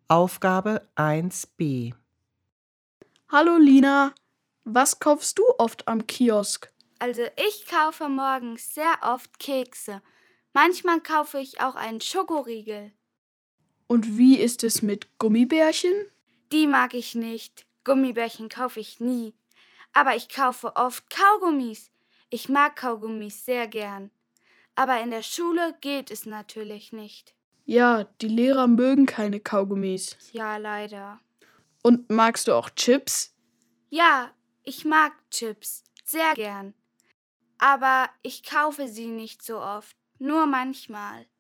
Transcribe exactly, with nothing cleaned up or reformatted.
Aufgabe eins b. Hallo Lina, was kaufst du oft am Kiosk? Also ich kaufe morgens sehr oft Kekse. Manchmal kaufe ich auch einen Schokoriegel. Und wie ist es mit Gummibärchen? Die mag ich nicht. Gummibärchen kaufe ich nie. Aber ich kaufe oft Kaugummis. Ich mag Kaugummis sehr gern. Aber in der Schule geht es natürlich nicht. Ja, die Lehrer mögen keine Kaugummis. Ja, leider. Und magst du auch Chips? Ja, ich mag Chips sehr gern. Aber ich kaufe sie nicht so oft, nur manchmal.